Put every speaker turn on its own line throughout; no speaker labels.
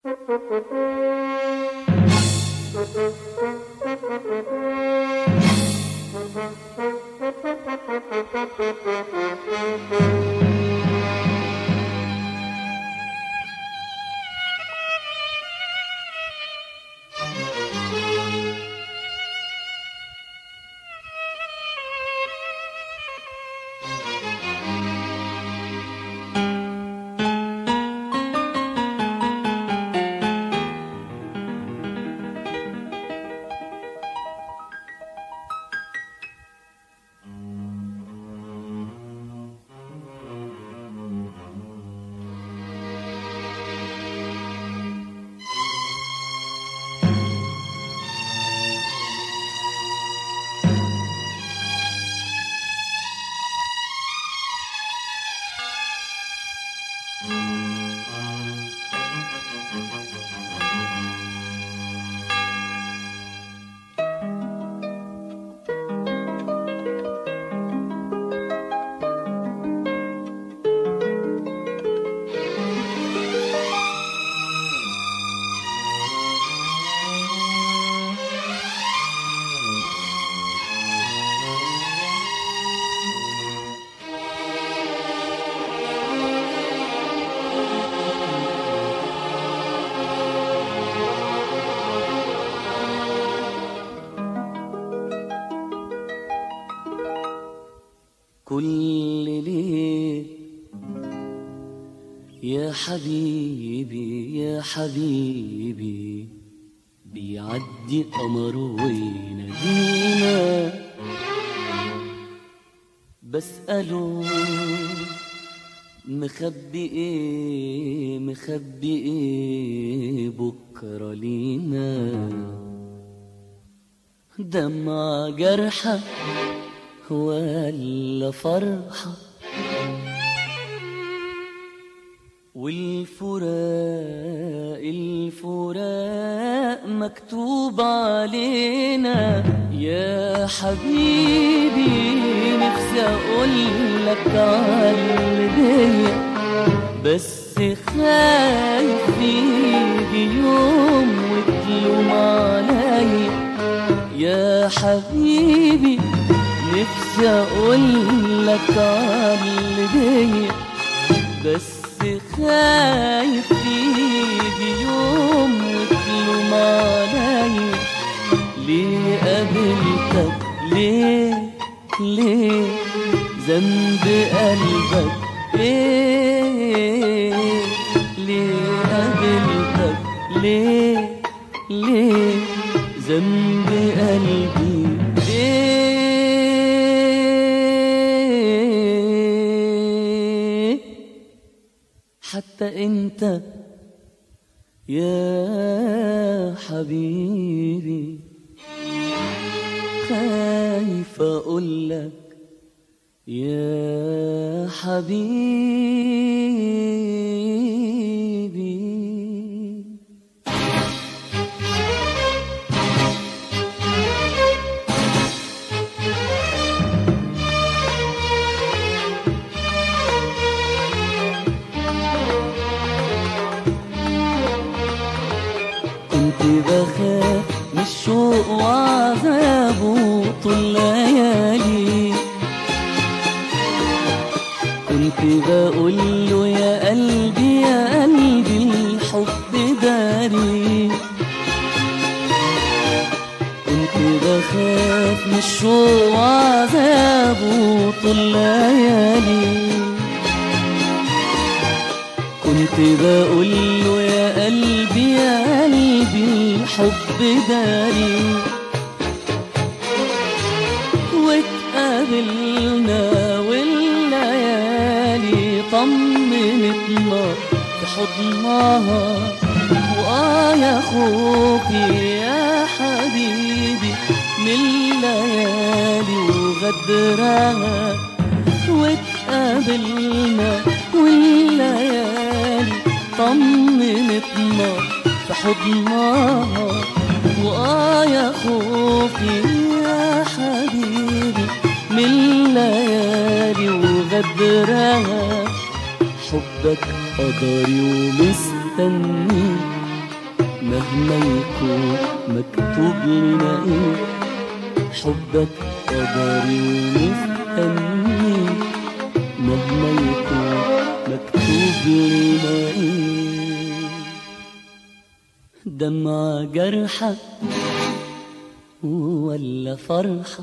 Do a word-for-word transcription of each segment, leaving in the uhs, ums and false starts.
كل ليل يا حبيبي يا حبيبي بيعدي قمر وينادينا، بسأله مخبي ايه مخبي ايه بكرة لينا، دمع جرحة ولا فرحة، والفراق الفراق مكتوب علينا. يا حبيبي نفسي اقولك عاللي بيا، بس خايف يجي يوم وتلوم عليا. يا حبيبي نفسي اقولك عاللي بيا، بس خايف يجي يوم وتلوم عليا. ليه قابلتك ليه ليه ذنب قلبك ايه؟ ليه قابلتك ليه ليه ذنب قلبي ايه؟ حتى انت يا حبيبي خايف اقولك يا حبيبي. كنت بخاف من الشوق وعذابه طول ليالي، كنت بقوله يا قلبي يا قلبي الحب داري. كنت بخاف من الشوق وعذابه طول ليالي، كنت بقوله يا قلبي يا قلبي الحب داري. واتقابلنا والليالي طمنتنا في حضنها، وآه يا خوفي يا حبيبي من الليالي وغدرها. واتقابلنا والليالي طمنتنا في حضنها، وآه يا خوفي يا حبيبي من الليالي وغدرها. حبك قدري ومستني مهما يكون مكتوب لنا ايه، حبك قدري ومستني، مهما يكون مكتوب لنا ايه. دمعة جرحة ولا فرحة،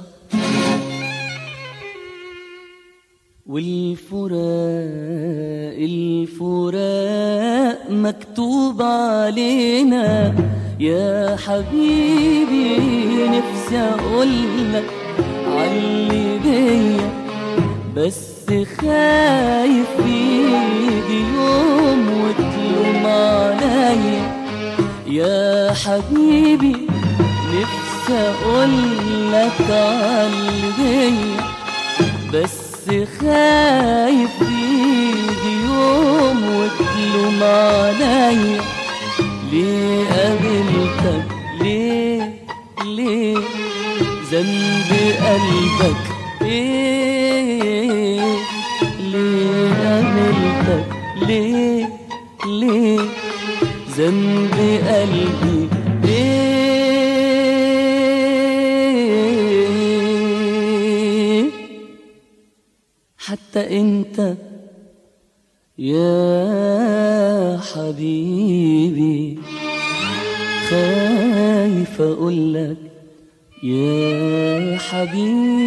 والفراق الفراق مكتوب علينا يا حبيبي. نفسي اقولك عاللي بيا، بس خايف يجي يوم وتلوم عليا يا حبيبي. نفسي اقولك عاللي بيا، بس خايف يجي يوم وتلوم عليا. ليه قابلتك ليه ليه، ذنب قلبك ايه؟ ليه قابلتك ليه ليه، ذنب قلبي ايه؟ حتى انت يا حبيبي خايف اقولك يا حبيبي.